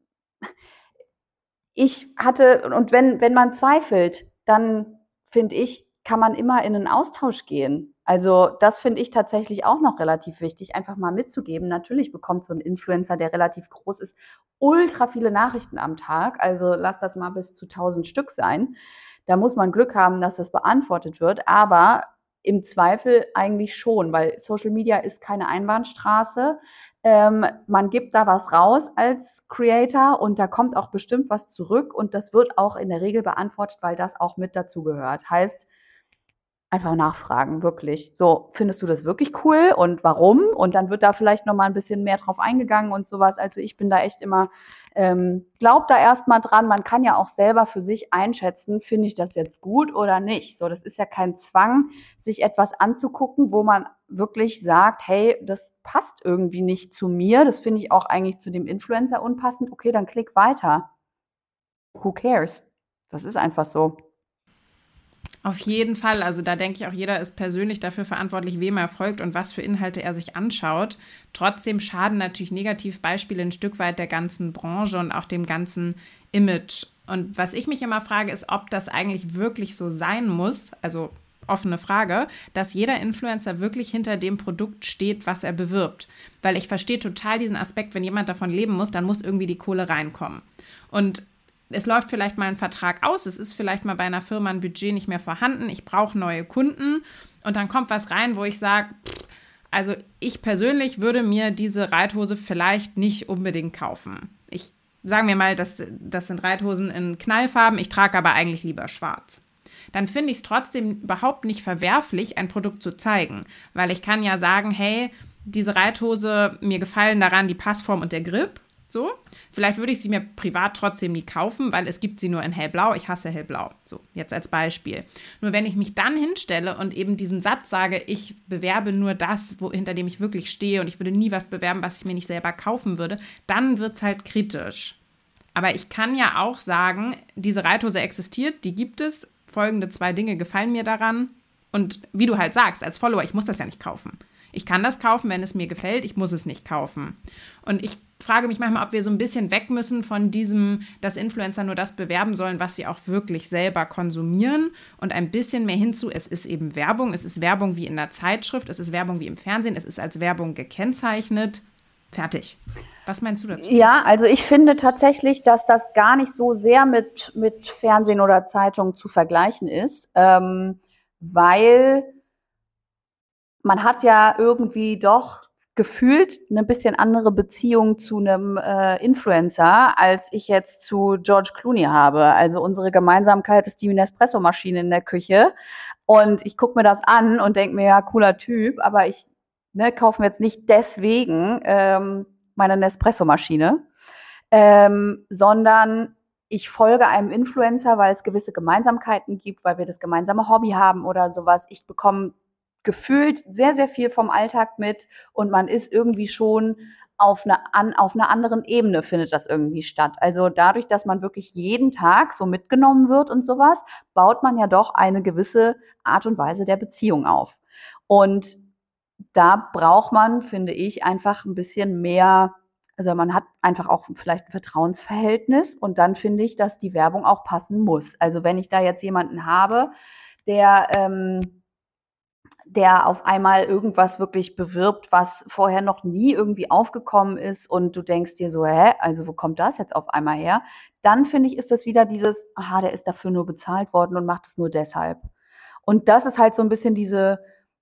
ich hatte, und wenn, wenn man zweifelt, dann finde ich, kann man immer in einen Austausch gehen. Also das finde ich tatsächlich auch noch relativ wichtig, einfach mal mitzugeben. Natürlich bekommt so ein Influencer, der relativ groß ist, ultra viele Nachrichten am Tag. Also lass das mal bis zu tausend Stück sein. Da muss man Glück haben, dass das beantwortet wird. Aber im Zweifel eigentlich schon, weil Social Media ist keine Einbahnstraße. Ähm, man gibt da was raus als Creator und da kommt auch bestimmt was zurück und das wird auch in der Regel beantwortet, weil das auch mit dazu gehört. Heißt, einfach nachfragen, wirklich. So, findest du das wirklich cool und warum? Und dann wird da vielleicht noch mal ein bisschen mehr drauf eingegangen und sowas. Also ich bin da echt immer, ähm, glaub da erst mal dran. Man kann ja auch selber für sich einschätzen, finde ich das jetzt gut oder nicht. So, das ist ja kein Zwang, sich etwas anzugucken, wo man wirklich sagt, hey, das passt irgendwie nicht zu mir. Das finde ich auch eigentlich zu dem Influencer unpassend. Okay, dann klick weiter. Who cares? Das ist einfach so. Auf jeden Fall. Also da denke ich auch, jeder ist persönlich dafür verantwortlich, wem er folgt und was für Inhalte er sich anschaut. Trotzdem schaden natürlich Negativbeispiele ein Stück weit der ganzen Branche und auch dem ganzen Image. Und was ich mich immer frage, ist, ob das eigentlich wirklich so sein muss, also offene Frage, dass jeder Influencer wirklich hinter dem Produkt steht, was er bewirbt. Weil ich verstehe total diesen Aspekt, wenn jemand davon leben muss, dann muss irgendwie die Kohle reinkommen. Und es läuft vielleicht mal ein Vertrag aus, es ist vielleicht mal bei einer Firma ein Budget nicht mehr vorhanden, ich brauche neue Kunden und dann kommt was rein, wo ich sage, also ich persönlich würde mir diese Reithose vielleicht nicht unbedingt kaufen. Ich sage mir mal, das, das sind Reithosen in Knallfarben, ich trage aber eigentlich lieber schwarz. dann finde ich es trotzdem überhaupt nicht verwerflich, ein Produkt zu zeigen. Weil ich kann ja sagen, hey, diese Reithose, mir gefallen daran die Passform und der Grip. So, vielleicht würde ich sie mir privat trotzdem nie kaufen, weil es gibt sie nur in hellblau. Ich hasse hellblau. So, jetzt als Beispiel. Nur wenn ich mich dann hinstelle und eben diesen Satz sage, ich bewerbe nur das, wo, hinter dem ich wirklich stehe und ich würde nie was bewerben, was ich mir nicht selber kaufen würde, dann wird es halt kritisch. Aber ich kann ja auch sagen, diese Reithose existiert, die gibt es. Folgende zwei Dinge gefallen mir daran. Und wie du halt sagst, als Follower, ich muss das ja nicht kaufen. Ich kann das kaufen, wenn es mir gefällt, ich muss es nicht kaufen. Und ich frage mich manchmal, ob wir so ein bisschen weg müssen von diesem, dass Influencer nur das bewerben sollen, was sie auch wirklich selber konsumieren und ein bisschen mehr hinzu, es ist eben Werbung, es ist Werbung wie in der Zeitschrift, es ist Werbung wie im Fernsehen, es ist als Werbung gekennzeichnet. Fertig. Was meinst du dazu? Ja, also ich finde tatsächlich, dass das gar nicht so sehr mit, mit Fernsehen oder Zeitung zu vergleichen ist, ähm, weil man hat ja irgendwie doch gefühlt eine bisschen andere Beziehung zu einem äh, Influencer, als ich jetzt zu George Clooney habe. Also unsere Gemeinsamkeit ist die Nespresso-Maschine in der Küche. Und ich gucke mir das an und denke mir, ja, cooler Typ, aber ich ne, kaufe mir jetzt nicht deswegen ähm, meine Nespresso-Maschine, ähm, sondern ich folge einem Influencer, weil es gewisse Gemeinsamkeiten gibt, weil wir das gemeinsame Hobby haben oder sowas. Ich bekomme gefühlt sehr, sehr viel vom Alltag mit und man ist irgendwie schon auf einer, an, auf einer anderen Ebene findet das irgendwie statt. Also dadurch, dass man wirklich jeden Tag so mitgenommen wird und sowas, baut man ja doch eine gewisse Art und Weise der Beziehung auf. Und da braucht man, finde ich, einfach ein bisschen mehr, also man hat einfach auch vielleicht ein Vertrauensverhältnis und dann finde ich, dass die Werbung auch passen muss. Also wenn ich da jetzt jemanden habe, der ähm, der auf einmal irgendwas wirklich bewirbt, was vorher noch nie irgendwie aufgekommen ist und du denkst dir so, hä, also wo kommt das jetzt auf einmal her? Dann finde ich, ist das wieder dieses, aha, der ist dafür nur bezahlt worden und macht es nur deshalb. Und das ist halt so ein bisschen diese,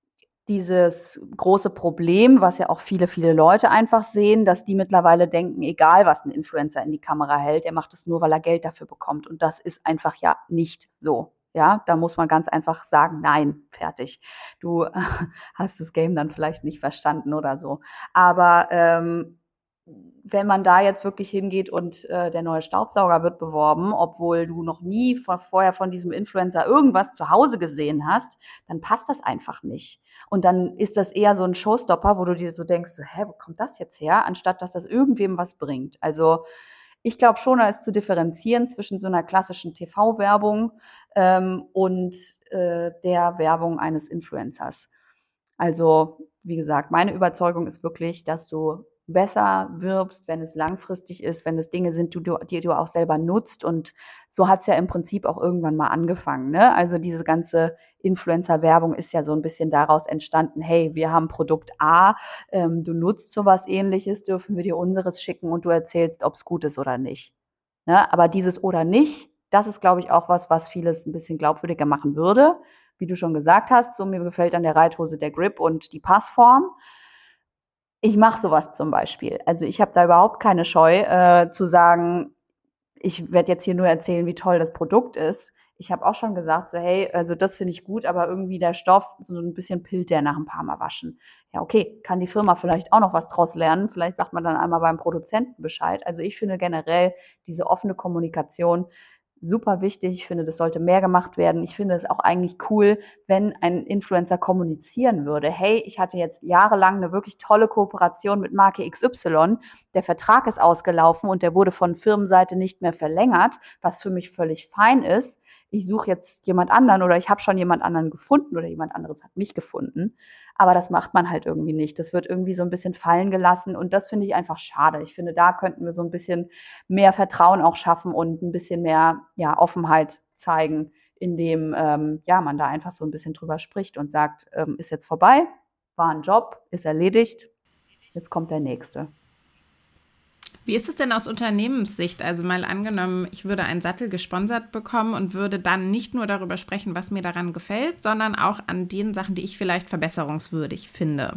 dieses große Problem, was ja auch viele, viele Leute einfach sehen, dass die mittlerweile denken, egal was ein Influencer in die Kamera hält, er macht es nur, weil er Geld dafür bekommt. Und das ist einfach ja nicht so. Ja, da muss man ganz einfach sagen, nein, fertig. Du äh, hast das Game dann vielleicht nicht verstanden oder so. Aber ähm, wenn man da jetzt wirklich hingeht und äh, der neue Staubsauger wird beworben, obwohl du noch nie von, vorher von diesem Influencer irgendwas zu Hause gesehen hast, dann passt das einfach nicht. Und dann ist das eher so ein Showstopper, wo du dir so denkst, so, hä, wo kommt das jetzt her? Anstatt dass das irgendwem was bringt. Also ich glaube schon, da ist zu differenzieren zwischen so einer klassischen T V-Werbung ähm, und äh, der Werbung eines Influencers. Also, wie gesagt, meine Überzeugung ist wirklich, dass du besser wirbst, wenn es langfristig ist, wenn es Dinge sind, die du, die du auch selber nutzt. Und so hat es ja im Prinzip auch irgendwann mal angefangen. Ne? Also diese ganze Influencer-Werbung ist ja so ein bisschen daraus entstanden, hey, wir haben Produkt A, ähm, du nutzt sowas Ähnliches, dürfen wir dir unseres schicken und du erzählst, ob es gut ist oder nicht. Ne? Aber dieses oder nicht, das ist, glaube ich, auch was, was vieles ein bisschen glaubwürdiger machen würde. Wie du schon gesagt hast, so mir gefällt an der Reithose der Grip und die Passform. Ich mache sowas zum Beispiel. Also ich habe da überhaupt keine Scheu äh, zu sagen, ich werde jetzt hier nur erzählen, wie toll das Produkt ist. Ich habe auch schon gesagt, so hey, also das finde ich gut, aber irgendwie der Stoff, so ein bisschen pillt der nach ein paar Mal waschen. Ja, okay, kann die Firma vielleicht auch noch was draus lernen. Vielleicht sagt man dann einmal beim Produzenten Bescheid. Also ich finde generell diese offene Kommunikation super wichtig. Ich finde, das sollte mehr gemacht werden. Ich finde es auch eigentlich cool, wenn ein Influencer kommunizieren würde. Hey, ich hatte jetzt jahrelang eine wirklich tolle Kooperation mit Marke X Y. Der Vertrag ist ausgelaufen und der wurde von Firmenseite nicht mehr verlängert, was für mich völlig fein ist. Ich suche jetzt jemand anderen oder ich habe schon jemand anderen gefunden oder jemand anderes hat mich gefunden. Aber das macht man halt irgendwie nicht. Das wird irgendwie so ein bisschen fallen gelassen und das finde ich einfach schade. Ich finde, da könnten wir so ein bisschen mehr Vertrauen auch schaffen und ein bisschen mehr ja, Offenheit zeigen, indem ähm, ja, man da einfach so ein bisschen drüber spricht und sagt, ähm, ist jetzt vorbei, war ein Job, ist erledigt, jetzt kommt der nächste. Wie ist es denn aus Unternehmenssicht? Also mal angenommen, ich würde einen Sattel gesponsert bekommen und würde dann nicht nur darüber sprechen, was mir daran gefällt, sondern auch an den Sachen, die ich vielleicht verbesserungswürdig finde.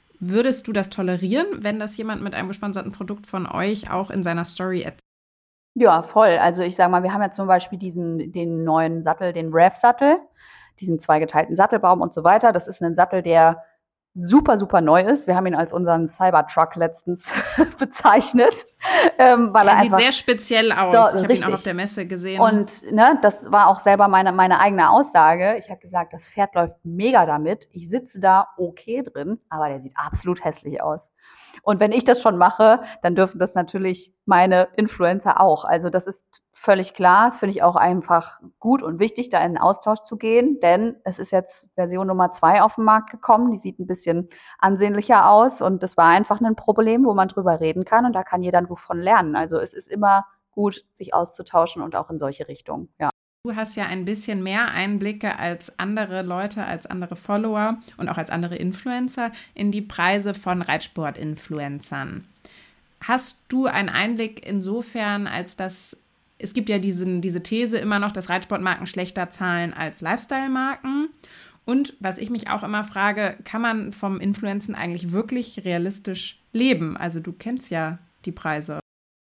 Würdest du das tolerieren, wenn das jemand mit einem gesponserten Produkt von euch auch in seiner Story erzählt? Ja, voll. Also ich sage mal, wir haben ja zum Beispiel diesen, den neuen Sattel, den Rev-Sattel, diesen zweigeteilten Sattelbaum und so weiter. Das ist ein Sattel, der super, super neu ist. Wir haben ihn als unseren Cybertruck letztens bezeichnet, ähm, weil er, Er sieht einfach sehr speziell aus. so Ich habe ihn auch richtig. auf der Messe gesehen. Und ne, das war auch selber meine, meine eigene Aussage. Ich habe gesagt, das Pferd läuft mega damit. Ich sitze da okay drin, aber der sieht absolut hässlich aus. Und wenn ich das schon mache, dann dürfen das natürlich meine Influencer auch. Also das ist völlig klar, finde ich auch einfach gut und wichtig, da in den Austausch zu gehen, denn es ist jetzt Version Nummer zwei auf den Markt gekommen, die sieht ein bisschen ansehnlicher aus und das war einfach ein Problem, wo man drüber reden kann und da kann jeder wovon lernen. Also es ist immer gut, sich auszutauschen und auch in solche Richtungen, ja. Du hast ja ein bisschen mehr Einblicke als andere Leute, als andere Follower und auch als andere Influencer in die Preise von Reitsport-Influencern. Hast du einen Einblick insofern, als dass es gibt ja diesen, diese These immer noch, dass Reitsportmarken schlechter zahlen als Lifestyle-Marken? Und was ich mich auch immer frage, kann man vom Influencen eigentlich wirklich realistisch leben? Also du kennst ja die Preise.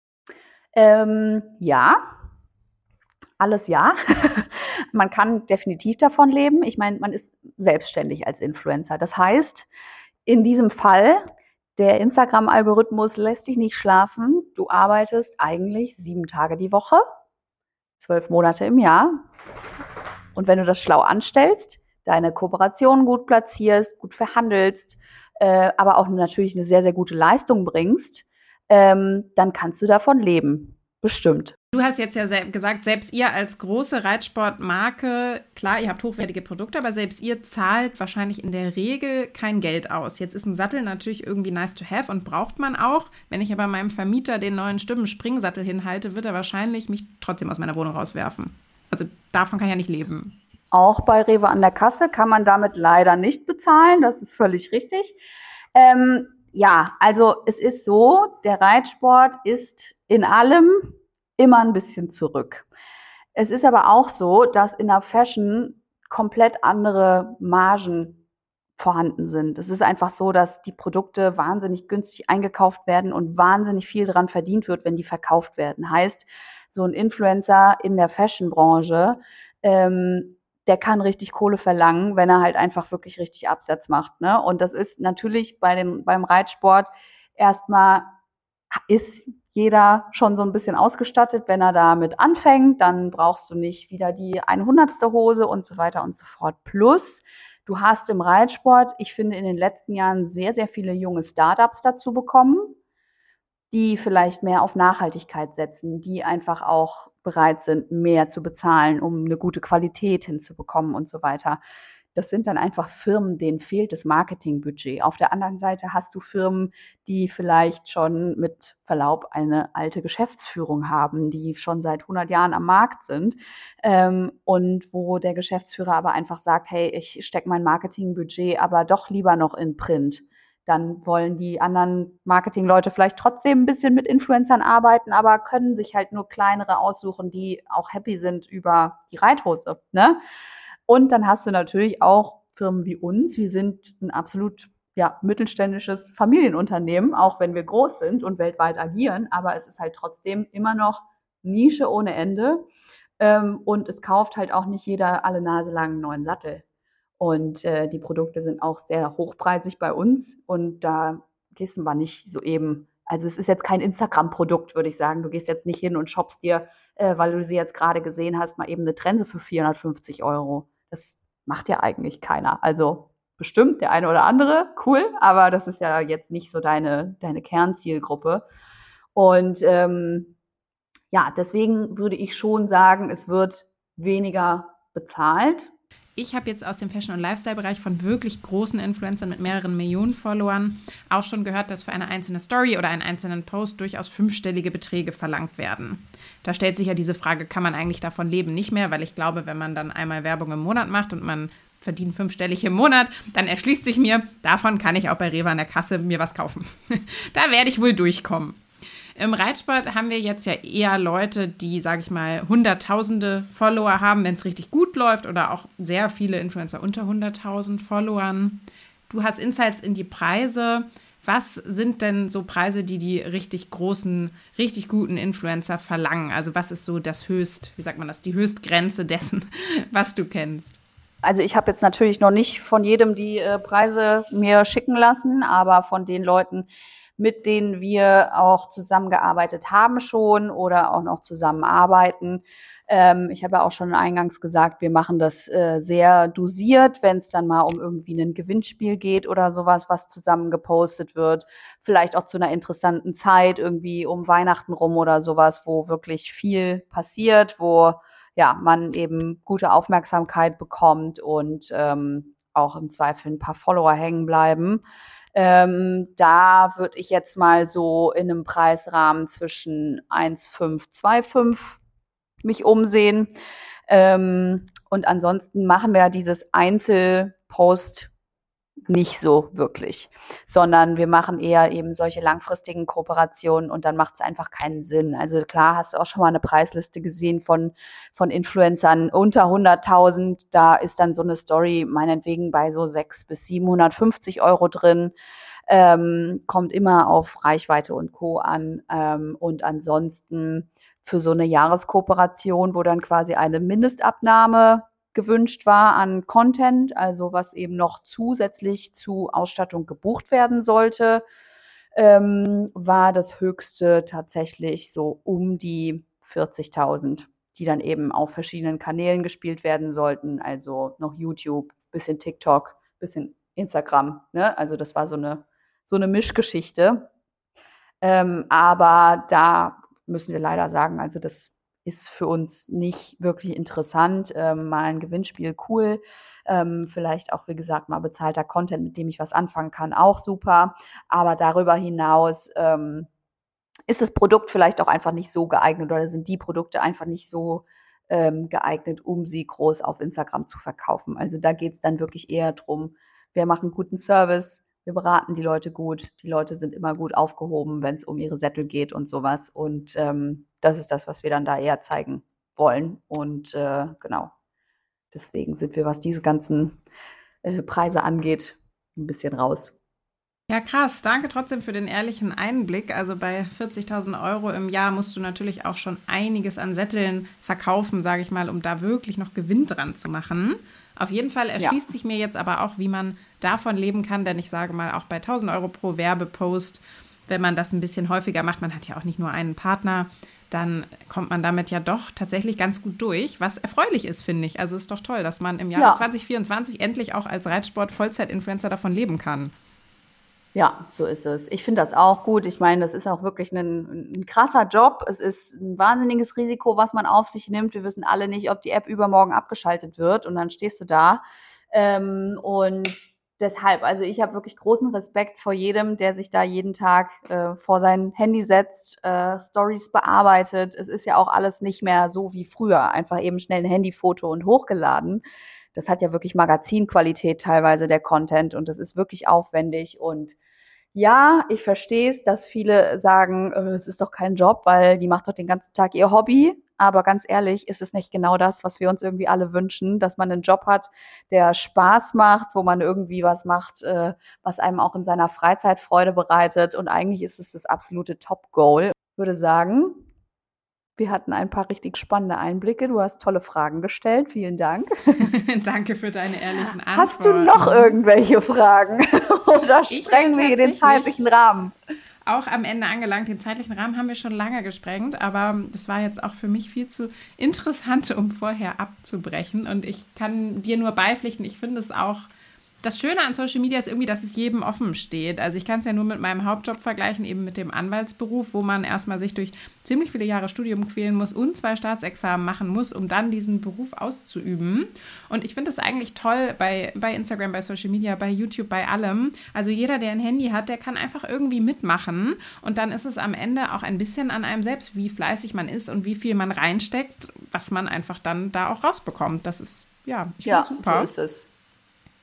Ähm, ja, alles ja. Man kann definitiv davon leben. Ich meine, man ist selbstständig als Influencer. Das heißt, in diesem Fall, der Instagram-Algorithmus lässt dich nicht schlafen. Du arbeitest eigentlich sieben Tage die Woche, zwölf Monate im Jahr. Und wenn du das schlau anstellst, deine Kooperationen gut platzierst, gut verhandelst, äh, aber auch natürlich eine sehr, sehr gute Leistung bringst, ähm, dann kannst du davon leben. Bestimmt. Du hast jetzt ja gesagt, selbst ihr als große Reitsportmarke, klar, ihr habt hochwertige Produkte, aber selbst ihr zahlt wahrscheinlich in der Regel kein Geld aus. Jetzt ist ein Sattel natürlich irgendwie nice to have und braucht man auch. Wenn ich aber meinem Vermieter den neuen Stimmen-Springsattel hinhalte, wird er wahrscheinlich mich trotzdem aus meiner Wohnung rauswerfen. Also davon kann ich ja nicht leben. Auch bei Rewe an der Kasse kann man damit leider nicht bezahlen. Das ist völlig richtig. Ähm, ja, also es ist so, der Reitsport ist in allem immer ein bisschen zurück. Es ist aber auch so, dass in der Fashion komplett andere Margen vorhanden sind. Es ist einfach so, dass die Produkte wahnsinnig günstig eingekauft werden und wahnsinnig viel daran verdient wird, wenn die verkauft werden. Heißt, so ein Influencer in der Fashion-Branche, ähm, der kann richtig Kohle verlangen, wenn er halt einfach wirklich richtig Absatz macht, ne? Und das ist natürlich bei dem, beim Reitsport erstmal ist jeder schon so ein bisschen ausgestattet. Wenn er damit anfängt, dann brauchst du nicht wieder die hundertste Hose und so weiter und so fort. Plus, du hast im Reitsport, ich finde, in den letzten Jahren sehr, sehr viele junge Startups dazu bekommen, die vielleicht mehr auf Nachhaltigkeit setzen, die einfach auch bereit sind, mehr zu bezahlen, um eine gute Qualität hinzubekommen und so weiter. Das sind dann einfach Firmen, denen fehlt das Marketingbudget. Auf der anderen Seite hast du Firmen, die vielleicht schon mit Verlaub eine alte Geschäftsführung haben, die schon seit hundert Jahren am Markt sind, ähm, und wo der Geschäftsführer aber einfach sagt, hey, ich stecke mein Marketingbudget aber doch lieber noch in Print. Dann wollen die anderen Marketingleute vielleicht trotzdem ein bisschen mit Influencern arbeiten, aber können sich halt nur kleinere aussuchen, die auch happy sind über die Reithose, ne? Und dann hast du natürlich auch Firmen wie uns. Wir sind ein absolut ja, mittelständisches Familienunternehmen, auch wenn wir groß sind und weltweit agieren. Aber es ist halt trotzdem immer noch Nische ohne Ende. Ähm, und es kauft halt auch nicht jeder alle Nase lang einen neuen Sattel. Und äh, die Produkte sind auch sehr hochpreisig bei uns. Und da gehst du mal nicht so eben. Also es ist jetzt kein Instagram-Produkt, würde ich sagen. Du gehst jetzt nicht hin und shoppst dir, äh, weil du sie jetzt gerade gesehen hast, mal eben eine Trense für vierhundertfünfzig Euro. Das macht ja eigentlich keiner. Also bestimmt der eine oder andere, cool, aber das ist ja jetzt nicht so deine, deine Kernzielgruppe. Und ähm, ja, deswegen würde ich schon sagen, es wird weniger bezahlt. Ich habe jetzt aus dem Fashion- und Lifestyle-Bereich von wirklich großen Influencern mit mehreren Millionen Followern auch schon gehört, dass für eine einzelne Story oder einen einzelnen Post durchaus fünfstellige Beträge verlangt werden. Da stellt sich ja diese Frage, kann man eigentlich davon leben? Nicht mehr, weil ich glaube, wenn man dann einmal Werbung im Monat macht und man verdient fünfstellig im Monat, dann erschließt sich mir, davon kann ich auch bei Rewe an der Kasse mir was kaufen. Da werde ich wohl durchkommen. Im Reitsport haben wir jetzt ja eher Leute, die, sage ich mal, hunderttausende Follower haben, wenn es richtig gut läuft, oder auch sehr viele Influencer unter hunderttausend Followern. Du hast Insights in die Preise. Was sind denn so Preise, die die richtig großen, richtig guten Influencer verlangen? Also was ist so das Höchst, wie sagt man das, die Höchstgrenze dessen, was du kennst? Also ich habe jetzt natürlich noch nicht von jedem die äh, Preise mir schicken lassen, aber von den Leuten, mit denen wir auch zusammengearbeitet haben schon oder auch noch zusammenarbeiten. Ähm, ich habe ja auch schon eingangs gesagt, wir machen das äh, sehr dosiert, wenn es dann mal um irgendwie ein Gewinnspiel geht oder sowas, was zusammen gepostet wird. Vielleicht auch zu einer interessanten Zeit, irgendwie um Weihnachten rum oder sowas, wo wirklich viel passiert, wo ja, man eben gute Aufmerksamkeit bekommt und ähm, auch im Zweifel ein paar Follower hängen bleiben. Ähm, da würde ich jetzt mal so in einem Preisrahmen zwischen eins Komma fünf, zwei Komma fünf mich umsehen. Ähm, und ansonsten machen wir dieses Einzelpost nicht so wirklich, sondern wir machen eher eben solche langfristigen Kooperationen und dann macht es einfach keinen Sinn. Also klar, hast du auch schon mal eine Preisliste gesehen von, von Influencern unter hunderttausend, da ist dann so eine Story meinetwegen bei so sechshundert bis siebenhundertfünfzig Euro drin, ähm, kommt immer auf Reichweite und Co. an ähm, und ansonsten für so eine Jahreskooperation, wo dann quasi eine Mindestabnahme gewünscht war an Content, also was eben noch zusätzlich zu Ausstattung gebucht werden sollte, ähm, war das höchste tatsächlich so um die vierzigtausend, die dann eben auf verschiedenen Kanälen gespielt werden sollten, also noch YouTube, bisschen TikTok, bisschen Instagram, ne? Also das war so eine, so eine Mischgeschichte. Ähm, aber da müssen wir leider sagen, also das ist für uns nicht wirklich interessant. Ähm, mal ein Gewinnspiel, cool. Ähm, vielleicht auch, wie gesagt, mal bezahlter Content, mit dem ich was anfangen kann, auch super. Aber darüber hinaus ähm, ist das Produkt vielleicht auch einfach nicht so geeignet oder sind die Produkte einfach nicht so ähm, geeignet, um sie groß auf Instagram zu verkaufen. Also da geht es dann wirklich eher drum, wir machen guten Service, wir beraten die Leute gut, die Leute sind immer gut aufgehoben, wenn es um ihre Sättel geht und sowas. Und ähm, das ist das, was wir dann da eher zeigen wollen. Und äh, genau, deswegen sind wir, was diese ganzen äh, Preise angeht, ein bisschen raus. Ja, krass. Danke trotzdem für den ehrlichen Einblick. Also bei vierzigtausend Euro im Jahr musst du natürlich auch schon einiges an Sätteln verkaufen, sage ich mal, um da wirklich noch Gewinn dran zu machen. Auf jeden Fall erschließt ja. sich mir jetzt aber auch, wie man davon leben kann, denn ich sage mal, auch bei tausend Euro pro Werbepost, wenn man das ein bisschen häufiger macht, man hat ja auch nicht nur einen Partner, dann kommt man damit ja doch tatsächlich ganz gut durch, was erfreulich ist, finde ich. Also ist doch toll, dass man im Jahr ja. zwanzig vierundzwanzig endlich auch als Reitsport-Vollzeit-Influencer davon leben kann. Ja, so ist es. Ich finde das auch gut. Ich meine, das ist auch wirklich ein, ein krasser Job. Es ist ein wahnsinniges Risiko, was man auf sich nimmt. Wir wissen alle nicht, ob die App übermorgen abgeschaltet wird und dann stehst du da. Ähm, und deshalb, also ich habe wirklich großen Respekt vor jedem, der sich da jeden Tag äh, vor sein Handy setzt, äh, Stories bearbeitet. Es ist ja auch alles nicht mehr so wie früher. Einfach eben schnell ein Handyfoto und hochgeladen. Das hat ja wirklich Magazinqualität teilweise, der Content, und das ist wirklich aufwendig. Und ja, ich verstehe es, dass viele sagen, es ist doch kein Job, weil die macht doch den ganzen Tag ihr Hobby. Aber ganz ehrlich, ist es nicht genau das, was wir uns irgendwie alle wünschen, dass man einen Job hat, der Spaß macht, wo man irgendwie was macht, was einem auch in seiner Freizeit Freude bereitet. Und eigentlich ist es das absolute Top-Goal. Ich würde sagen, wir hatten ein paar richtig spannende Einblicke. Du hast tolle Fragen gestellt. Vielen Dank. Danke für deine ehrlichen Antworten. Hast du noch irgendwelche Fragen? Oder sprengen wir hier den zeitlichen Rahmen? Auch am Ende angelangt. Den zeitlichen Rahmen haben wir schon lange gesprengt, aber das war jetzt auch für mich viel zu interessant, um vorher abzubrechen. Und ich kann dir nur beipflichten, ich finde es auch, das Schöne an Social Media ist irgendwie, dass es jedem offen steht. Also ich kann es ja nur mit meinem Hauptjob vergleichen, eben mit dem Anwaltsberuf, wo man erstmal sich durch ziemlich viele Jahre Studium quälen muss und zwei Staatsexamen machen muss, um dann diesen Beruf auszuüben. Und ich finde es eigentlich toll bei, bei Instagram, bei Social Media, bei YouTube, bei allem. Also jeder, der ein Handy hat, der kann einfach irgendwie mitmachen. Und dann ist es am Ende auch ein bisschen an einem selbst, wie fleißig man ist und wie viel man reinsteckt, was man einfach dann da auch rausbekommt. Das ist, ja, ich finde ja, super. So ist es.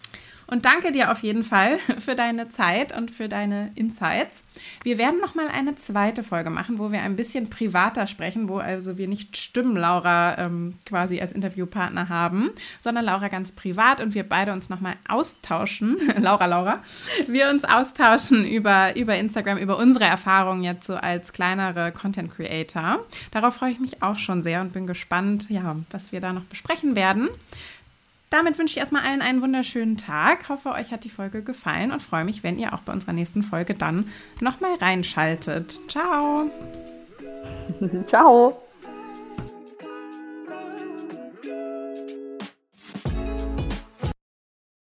Und danke dir auf jeden Fall für deine Zeit und für deine Insights. Wir werden noch mal eine zweite Folge machen, wo wir ein bisschen privater sprechen, wo also wir nicht Stimmen-Laura ähm, quasi als Interviewpartner haben, sondern Laura ganz privat und wir beide uns noch mal austauschen, Laura, Laura, wir uns austauschen über, über Instagram, über unsere Erfahrungen jetzt so als kleinere Content Creator. Darauf freue ich mich auch schon sehr und bin gespannt, ja, was wir da noch besprechen werden. Damit wünsche ich erstmal allen einen wunderschönen Tag. Hoffe, euch hat die Folge gefallen und freue mich, wenn ihr auch bei unserer nächsten Folge dann nochmal reinschaltet. Ciao! Ciao!